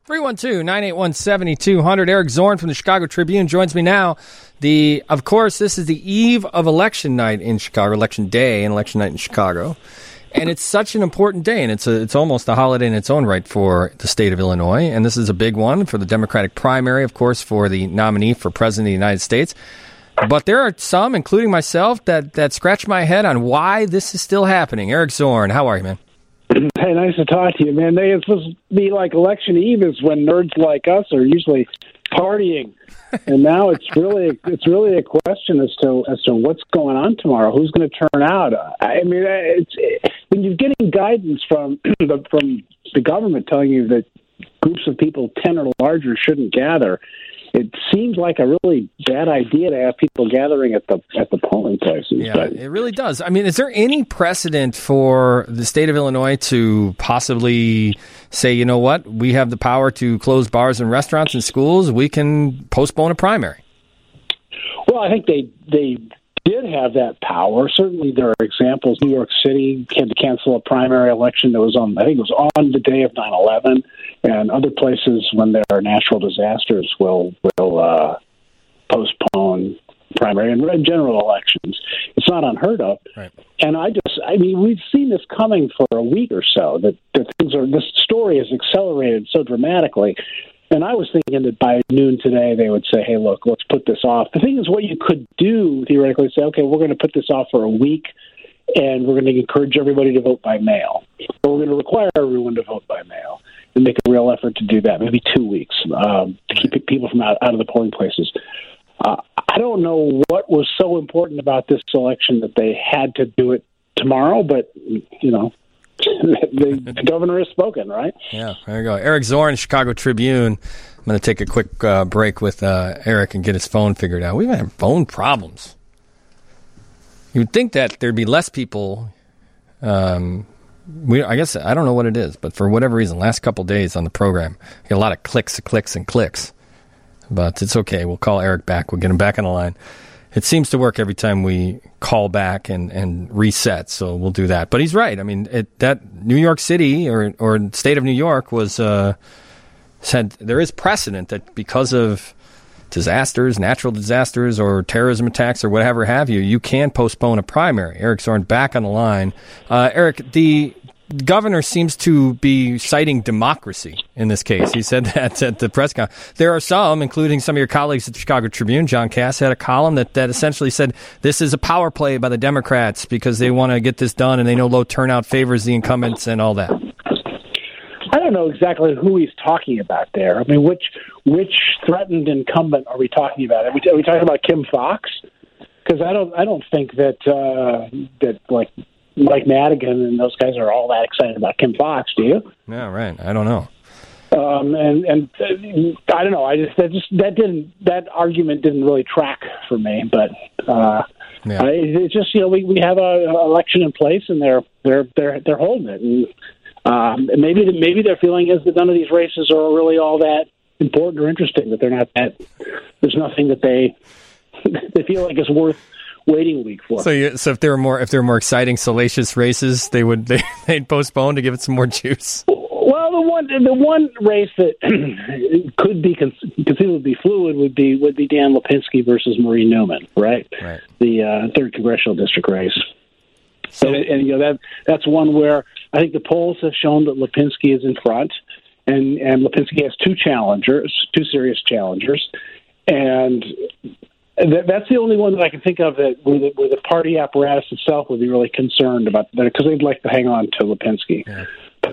312-981-7200. Eric Zorn from the Chicago Tribune joins me now. Of course, this is the eve of election night in Chicago, election day and election night in Chicago. And it's such an important day, and it's almost a holiday in its own right for the state of Illinois. And this is a big one for the Democratic primary, of course, for the nominee for President of the United States. But there are some, including myself, that scratch my head on why this is still happening. Eric Zorn, how are you, man? Hey, nice to talk to you, man. It's supposed to be like election eve is when nerds like us are usually partying, and now it's really a question as to what's going on tomorrow. Who's going to turn out? I mean, when you're getting guidance from the government telling you that groups of people 10 or larger shouldn't gather, it seems like a really bad idea to have people gathering at the polling places. Yeah, but it really does. I mean, is there any precedent for the state of Illinois to possibly say, you know what, we have the power to close bars and restaurants and schools, we can postpone a primary? Well, I think they did have that power. Certainly there are examples. New York City had to cancel a primary election that was on the day of 9/11, and other places when there are natural disasters will postpone primary and general elections. It's not unheard of. Right. And we've seen this coming for a week or so, that this story has accelerated so dramatically. And I was thinking that by noon today they would say, hey, look, let's put this off. The thing is, what you could do, theoretically, say, okay, we're going to put this off for a week, and we're going to encourage everybody to vote by mail. Or we're going to require everyone to vote by mail and make a real effort to do that, maybe 2 weeks, to keep people from out of the polling places. I don't know what was so important about this election that they had to do it tomorrow, but, you know, the governor has spoken, right? Yeah, there you go. Eric Zorn, Chicago Tribune. I'm going to take a quick break with Eric and get his phone figured out. We've had phone problems. You'd think that there'd be less people. I guess I don't know what it is, but for whatever reason, last couple days on the program, I get a lot of clicks. But it's okay. We'll call Eric back. We'll get him back on the line. It seems to work every time we call back and reset, so we'll do that. But he's right. I mean, that New York City or state of New York was said there is precedent that because of disasters, natural disasters, or terrorism attacks, or whatever have you, you can postpone a primary. Eric Zorn back on the line. Eric, the governor seems to be citing democracy in this case. He said that at the press conference. There are some, including some of your colleagues at the Chicago Tribune. John Cass had a column that essentially said this is a power play by the Democrats because they want to get this done and they know low turnout favors the incumbents and all that. I don't know exactly who he's talking about there. I mean, which threatened incumbent are we talking about? Are we talking about Kim Foxx? Because I don't think that like Mike Madigan and those guys are all that excited about Kim Foxx, do you? Yeah, right. I don't know. And I don't know. That argument didn't really track for me. But it's just, you know, we have an election in place and they're holding it. And maybe their feeling is that none of these races are really all that important or interesting. That they're not that. There's nothing that they feel like is worth waiting a week for. So if there were more exciting, salacious races, they'd postpone to give it some more juice. Well, the one race that could be conceivably fluid would be Dan Lipinski versus Marie Newman, right? Right. The 3rd congressional district race. So, and you know that's one where I think the polls have shown that Lipinski is in front, and Lipinski has two serious challengers, and that's the only one that I can think of that where the party apparatus itself would be really concerned about that because they'd like to hang on to Lipinski. Yeah. But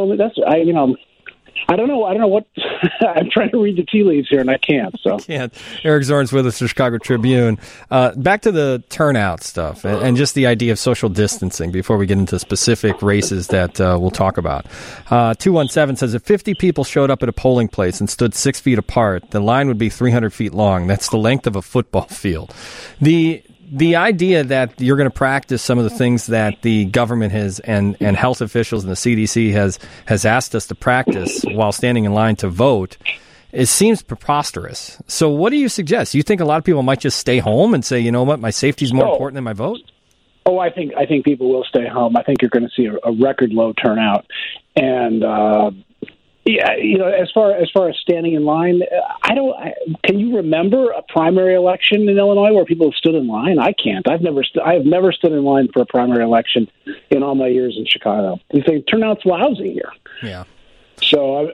I don't know what I'm trying to read the tea leaves here and I can't. So can't. Eric Zorn's with us from Chicago Tribune. Back to the turnout stuff and just the idea of social distancing before we get into specific races that we'll talk about. 217 says if 50 people showed up at a polling place and stood 6 feet apart, the line would be 300 feet long. That's the length of a football field. The idea that you're going to practice some of the things that the government has and health officials and the CDC has asked us to practice while standing in line to vote, it seems preposterous. So what do you suggest? You think a lot of people might just stay home and say, you know what, my safety is more important than my vote? Oh, I think people will stay home. I think you're going to see a record low turnout. And Yeah, as far as standing in line, can you remember a primary election in Illinois where people have stood in line? I can't. I have never stood in line for a primary election in all my years in Chicago. The turnout's lousy here. Yeah. So,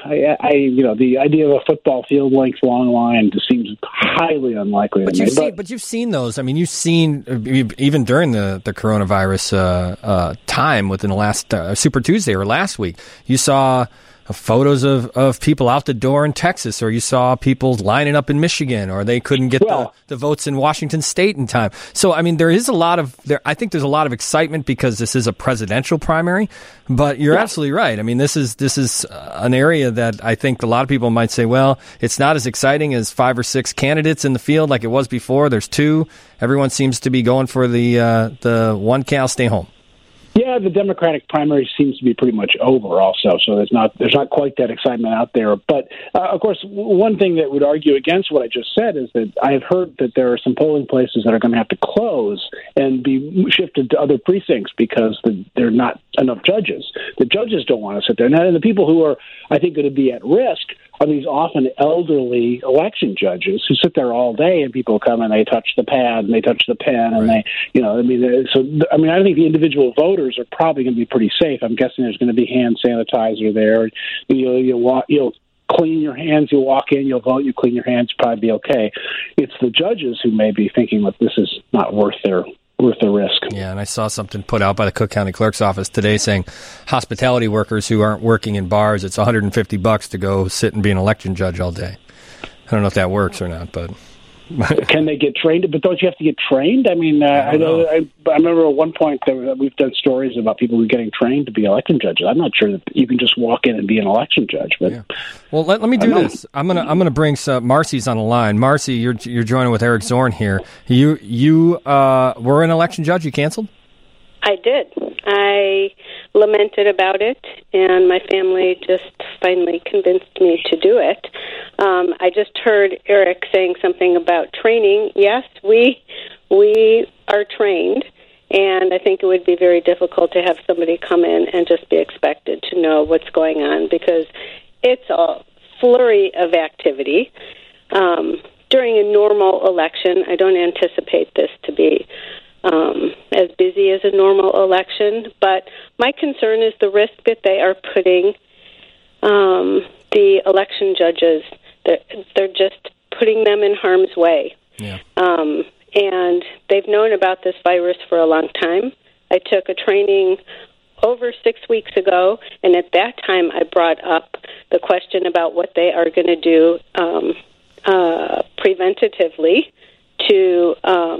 the idea of a football field length long line just seems highly unlikely to me. But you've seen those. I mean, you've seen even during the coronavirus time within the last Super Tuesday or last week, you saw photos of people out the door in Texas, or you saw people lining up in Michigan, or they couldn't get the votes in Washington State in time. So, I mean, I think there's a lot of excitement because this is a presidential primary, but you're absolutely right. I mean, this is an area that I think a lot of people might say, well, it's not as exciting as 5 or 6 candidates in the field like it was before. There's 2. Everyone seems to be going for the one Cal stay home. Yeah, the Democratic primary seems to be pretty much over also, so there's not quite that excitement out there. But, of course, one thing that would argue against what I just said is that I have heard that there are some polling places that are going to have to close and be shifted to other precincts because there are not enough judges. The judges don't want to sit there. And the people who are, I think, going to be at risk are these often elderly election judges who sit there all day, and people come and they touch the pad and they touch the pen, and I think the individual voters are probably going to be pretty safe. I'm guessing there's going to be hand sanitizer there. You'll clean your hands. You'll walk in. You'll vote. You clean your hands. Probably be okay. It's the judges who may be thinking that this is not worth the risk. Yeah, and I saw something put out by the Cook County Clerk's office today saying hospitality workers who aren't working in bars, it's $150 to go sit and be an election judge all day. I don't know if that works or not, but can they get trained? But don't you have to get trained? I mean, I remember at one point that we've done stories about people who are getting trained to be election judges. I'm not sure that you can just walk in and be an election judge. But well, let me do this. I'm gonna bring Marcy's on the line. Marcy, you're joining with Eric Zorn here. You were an election judge. You canceled? I did. I lamented about it, and my family just finally convinced me to do it. I just heard Eric saying something about training. Yes, we are trained, and I think it would be very difficult to have somebody come in and just be expected to know what's going on because it's a flurry of activity. During a normal election, I don't anticipate this to be as busy as a normal election, but my concern is the risk that they are putting the election judges. They're just putting them in harm's way. Yeah. And they've known about this virus for a long time. I took a training over 6 weeks ago, and at that time I brought up the question about what they are going to do preventatively to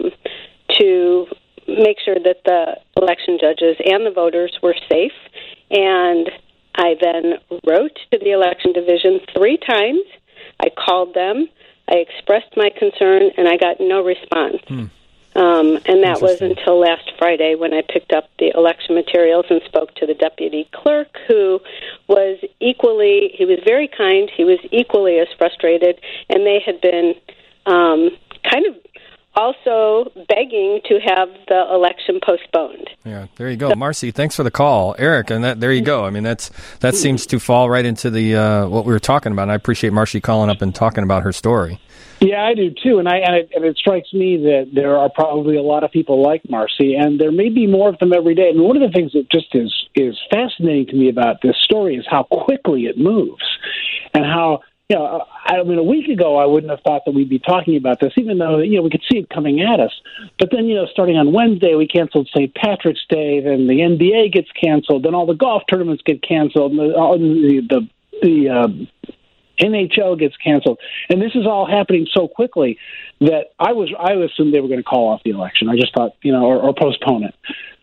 make sure that the election judges and the voters were safe. And I then wrote to the election division 3 times. I called them. I expressed my concern, and I got no response. And that was until last Friday when I picked up the election materials and spoke to the deputy clerk, who was he was very kind. He was equally as frustrated, and they had been kind of also begging to have the election postponed. Yeah, there you go. Marcy, thanks for the call. Eric, and there you go. I mean, that seems to fall right into the what we were talking about. And I appreciate Marcy calling up and talking about her story. Yeah, I do too, and it strikes me that there are probably a lot of people like Marcy, and there may be more of them every day. I mean, one of the things that just is fascinating to me about this story is how quickly it moves, and how a week ago I wouldn't have thought that we'd be talking about this, even though we could see it coming at us. But then starting on Wednesday we canceled St. Patrick's Day, then the NBA gets canceled, then all the golf tournaments get canceled, and the NHL gets canceled, and this is all happening so quickly that I assumed they were going to call off the election. I just thought, or postpone it.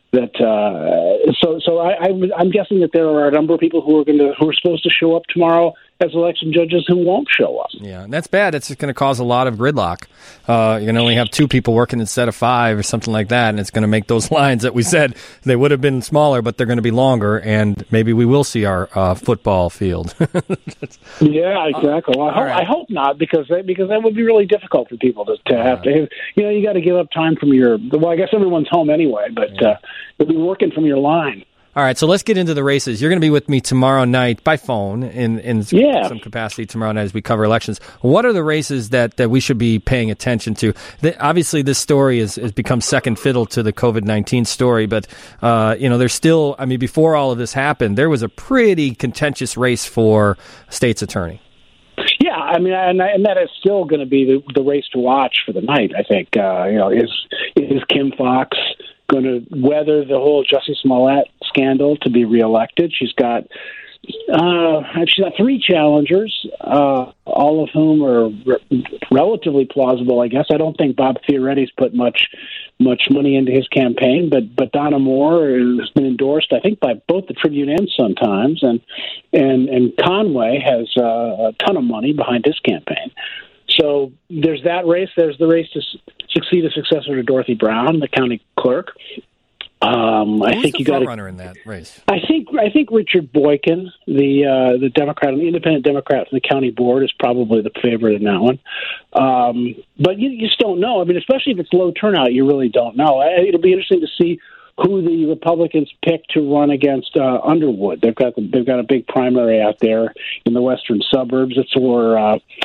I'm guessing that there are a number of people who are supposed to show up tomorrow as election judges who won't show up. Yeah, and that's bad. It's going to cause a lot of gridlock. You can only have 2 people working instead of 5 or something like that, and it's going to make those lines that we said they would have been smaller, but they're going to be longer, and maybe we will see our football field. Yeah, exactly. Well, I hope not, because that would be really difficult for people to have to. You got to give up time from I guess everyone's home anyway, but you'll be working from your line. All right, so let's get into the races. You're going to be with me tomorrow night by phone in some capacity tomorrow night as we cover elections. What are the races that we should be paying attention to? Obviously, this story has become second fiddle to the COVID-19 story, but there's still, before all of this happened, there was a pretty contentious race for state's attorney. Yeah, and that is still going to be the race to watch for the night. I think is Kim Foxx going to weather the whole Jussie Smollett scandal to be reelected? She's got three challengers, all of whom are relatively plausible, I guess. I don't think Bob Fioretti's put much money into his campaign, but Donna Moore has been endorsed, I think, by both the Tribune and Sun-Times, and Conway has a ton of money behind his campaign. So there's that race. There's the race to succeed a successor to Dorothy Brown, the county clerk. I think you got a runner in that race. I think Richard Boykin, the Democrat, the independent Democrat from the county board, is probably the favorite in that one. But you just don't know. Especially if it's low turnout, you really don't know. It'll be interesting to see who the Republicans pick to run against Underwood. They've got a big primary out there in the western suburbs. It's where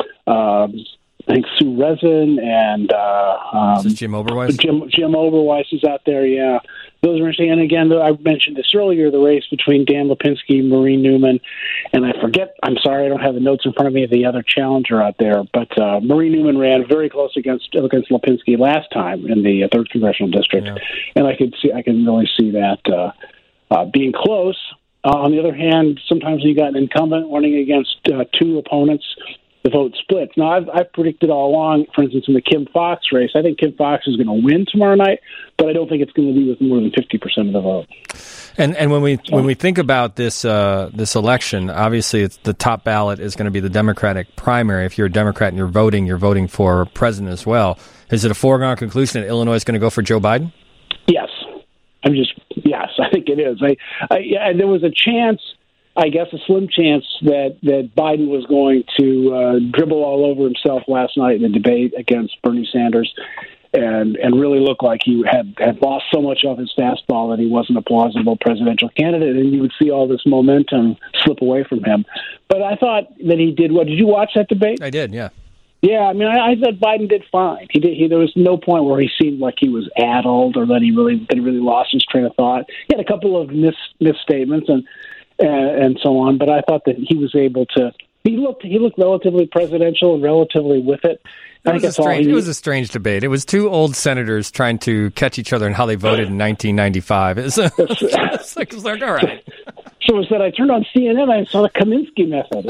I think Sue Rezin and is Jim Oberweis. Jim Oberweis is out there. Yeah, those are interesting. And again, I mentioned this earlier: the race between Dan Lipinski, Maureen Newman, and I forget. I'm sorry, I don't have the notes in front of me of the other challenger out there. But Maureen Newman ran very close against Lipinski last time in the 3rd congressional district, and I can really see that being close. On the other hand, sometimes you got an incumbent running against two opponents. The vote splits. Now, I've predicted all along, for instance, in the Kim Foxx race, I think Kim Foxx is going to win tomorrow night, but I don't think it's going to be with more than 50% of the vote. And when we think about this election, obviously it's the top ballot is going to be the Democratic primary. If you're a Democrat and you're voting for president as well. Is it a foregone conclusion that Illinois is going to go for Joe Biden? Yes. Yes, I think it is. There was a chance, I guess a slim chance, that Biden was going to dribble all over himself last night in the debate against Bernie Sanders and really look like he had lost so much of his fastball that he wasn't a plausible presidential candidate, and you would see all this momentum slip away from him. But I thought that he did well. Did you watch that debate? I did, yeah. Yeah, I thought Biden did fine. There was no point where he seemed like he was addled or that he really lost his train of thought. He had a couple of misstatements and so on, but I thought that he was able to. He looked relatively presidential and relatively with it. It was a strange debate. It was two old senators trying to catch each other in how they voted in 1995. It's like, all right. So it was that I turned on CNN and I saw the Kaminsky method.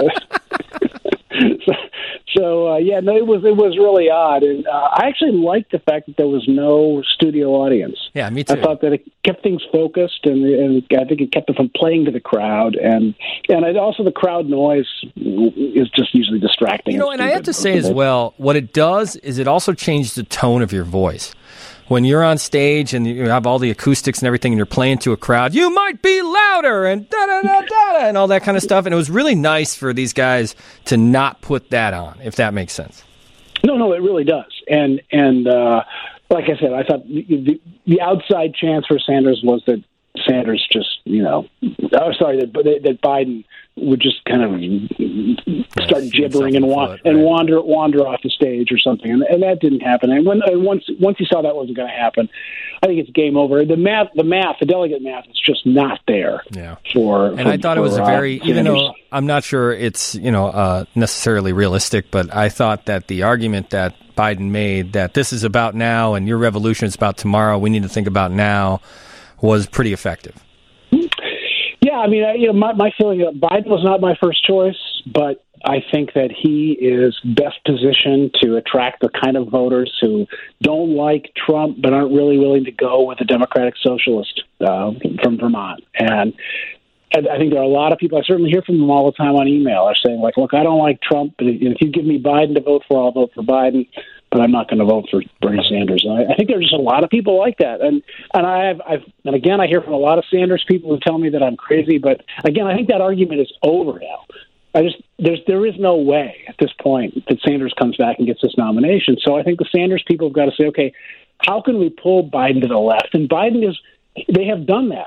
It was really odd, and I actually liked the fact that there was no studio audience. Yeah, me too. I thought that it kept things focused, and I think it kept them from playing to the crowd, and also the crowd noise is just usually distracting. And I have to say as well, what it does is it also changes the tone of your voice. When you're on stage and you have all the acoustics and everything and you're playing to a crowd, you might be louder and da-da-da-da-da and all that kind of stuff. And it was really nice for these guys to not put that on, if that makes sense. No, it really does. And like I said, I thought the outside chance for Sanders was that Sanders just, that Biden would just kind of start gibbering and wander off the stage or something, and that didn't happen. And once you saw that wasn't going to happen, I think it's game over. The delegate math is just not there. Yeah. I thought it was a very, even though I'm not sure it's necessarily realistic, but I thought that the argument that Biden made that this is about now and your revolution is about tomorrow, we need to think about now, was pretty effective. Yeah, my feeling that Biden was not my first choice, but I think that he is best positioned to attract the kind of voters who don't like Trump but aren't really willing to go with a Democratic Socialist from Vermont. And I think there are a lot of people, I certainly hear from them all the time on email, are saying, like, look, I don't like Trump, but if you give me Biden to vote for, I'll vote for Biden, but I'm not going to vote for Bernie Sanders. And I think there's just a lot of people like that. And again, I hear from a lot of Sanders people who tell me that I'm crazy, but again, I think that argument is over now. There is no way at this point that Sanders comes back and gets this nomination. So I think the Sanders people have got to say, okay, how can we pull Biden to the left? And they have done that.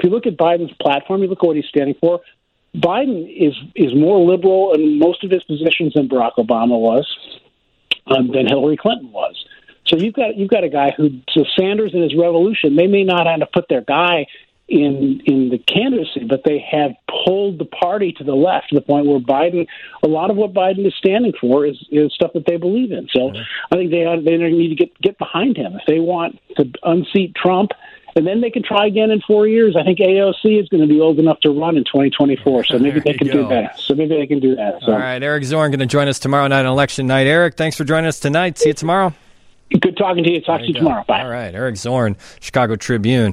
if you look at Biden's platform, you look at what he's standing for. Biden is more liberal in most of his positions than Barack Obama was, than Hillary Clinton was. So you've got a guy who, so Sanders and his revolution, they may not have to put their guy in the candidacy, but they have pulled the party to the left to the point where Biden, a lot of what Biden is standing for is stuff that they believe in. So I think they need to get behind him if they want to unseat Trump, and then they can try again in 4 years. I think AOC is going to be old enough to run in 2024, so maybe they can do that. So. All right, Eric Zorn going to join us tomorrow night on election night. Eric, thanks for joining us tonight. See you tomorrow. Good talking to you. Talk to you tomorrow. Bye. All right, Eric Zorn, Chicago Tribune.